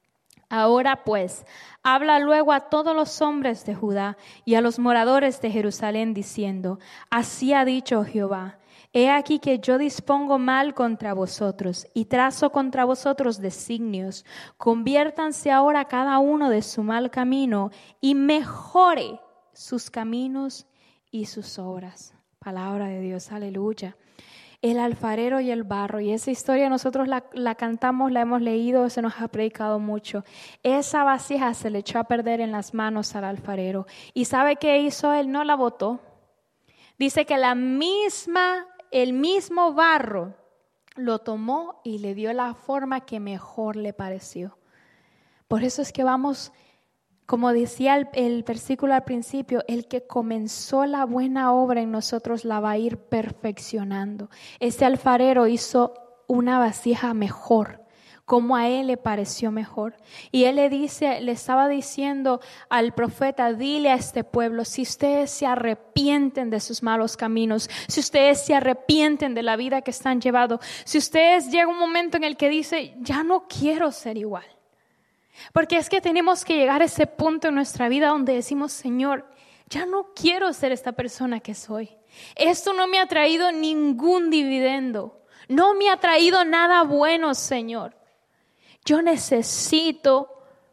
Ahora pues, habla luego a todos los hombres de Judá y a los moradores de Jerusalén, diciendo, así ha dicho Jehová, he aquí que yo dispongo mal contra vosotros y trazo contra vosotros designios. Conviértanse ahora cada uno de su mal camino y mejore sus caminos y sus obras. Palabra de Dios, aleluya. El alfarero y el barro, y esa historia nosotros la, la cantamos, la hemos leído, se nos ha predicado mucho. Esa vasija se le echó a perder en las manos al alfarero. ¿Y sabe qué hizo él? No la botó. Dice que la misma, el mismo barro lo tomó y le dio la forma que mejor le pareció. Por eso es que vamos, como decía el, el versículo al principio, el que comenzó la buena obra en nosotros la va a ir perfeccionando. Ese alfarero hizo una vasija mejor, como a él le pareció mejor. Y él le dice, le estaba diciendo al profeta, dile a este pueblo, si ustedes se arrepienten de sus malos caminos, si ustedes se arrepienten de la vida que están llevando, si ustedes llega un momento en el que dice, ya no quiero ser igual. Porque es que tenemos que llegar a ese punto en nuestra vida donde decimos, Señor, ya no quiero ser esta persona que soy. Esto no me ha traído ningún dividendo. No me ha traído nada bueno, Señor. Yo necesito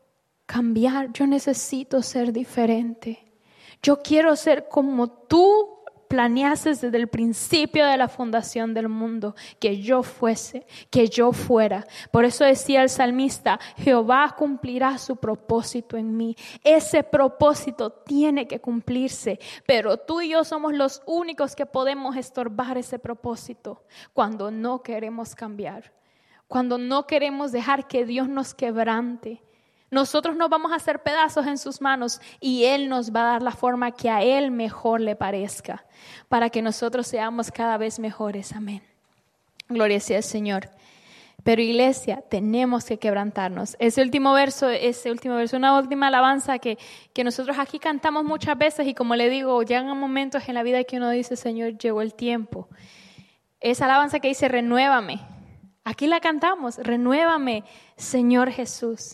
cambiar. Yo necesito ser diferente. Yo quiero ser como tú planeaste desde el principio de la fundación del mundo, que yo fuese, que yo fuera. Por eso decía el salmista, Jehová cumplirá su propósito en mí. Ese propósito tiene que cumplirse, pero tú y yo somos los únicos que podemos estorbar ese propósito cuando no queremos cambiar, cuando no queremos dejar que Dios nos quebrante. Nosotros nos vamos a hacer pedazos en sus manos y Él nos va a dar la forma que a Él mejor le parezca, para que nosotros seamos cada vez mejores. Amén. Gloria sea al Señor. Pero iglesia, tenemos que quebrantarnos. Ese último verso, ese último verso, una última alabanza que, que nosotros aquí cantamos muchas veces y como le digo, llegan momentos en la vida que uno dice, Señor, llegó el tiempo. Esa alabanza que dice, renuévame. Aquí la cantamos, renuévame, Señor Jesús.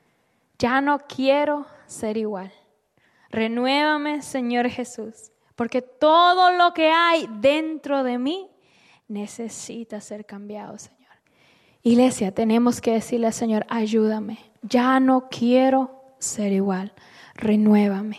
Ya no quiero ser igual. Renuévame, Señor Jesús, porque todo lo que hay dentro de mí necesita ser cambiado, Señor. Iglesia, tenemos que decirle al Señor, ayúdame. Ya no quiero ser igual. Renuévame.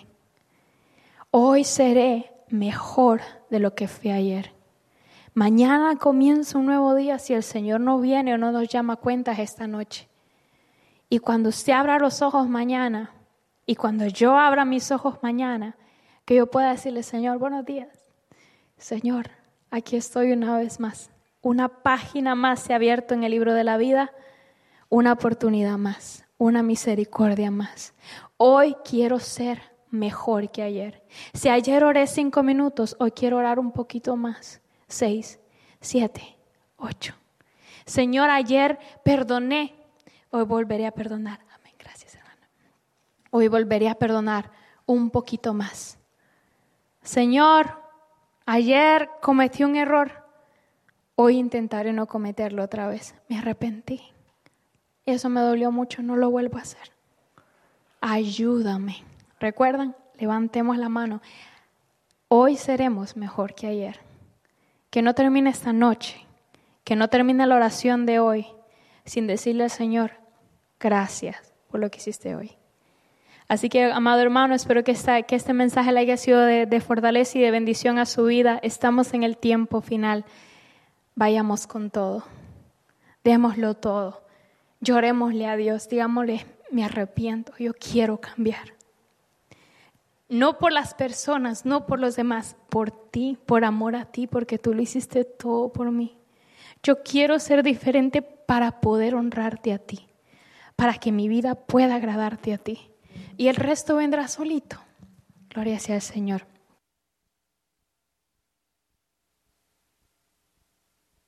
Hoy seré mejor de lo que fui ayer. Mañana comienza un nuevo día si el Señor no viene o no nos llama a cuentas esta noche. Y cuando usted abra los ojos mañana, y cuando yo abra mis ojos mañana, que yo pueda decirle, Señor, buenos días. Señor, aquí estoy una vez más. Una página más se ha abierto en el libro de la vida, una oportunidad más, una misericordia más. Hoy quiero ser mejor que ayer. Si ayer oré cinco minutos, hoy quiero orar un poquito más. Seis, siete, ocho. Señor, ayer perdoné. Hoy volveré a perdonar. Amén. Gracias, hermano. Hoy volveré a perdonar un poquito más. Señor, Ayer cometí un error. Hoy intentaré no cometerlo otra vez. Me arrepentí. Eso me dolió mucho, no lo vuelvo a hacer. Ayúdame. ¿Recuerdan? Levantemos la mano. Hoy seremos mejor que ayer. Que no termine esta noche, que no termine la oración de hoy sin decirle al Señor, gracias por lo que hiciste hoy. Así que, amado hermano, espero que, esta, que este mensaje le haya sido de, de fortaleza y de bendición a su vida. Estamos en el tiempo final. Vayamos con todo. Démoslo todo. Llorémosle a Dios. Digámosle, me arrepiento, yo quiero cambiar. No por las personas, no por los demás, por ti, por amor a ti, porque tú lo hiciste todo por mí. Yo quiero ser diferente para poder honrarte a ti, para que mi vida pueda agradarte a ti. Y el resto vendrá solito. Gloria sea al Señor.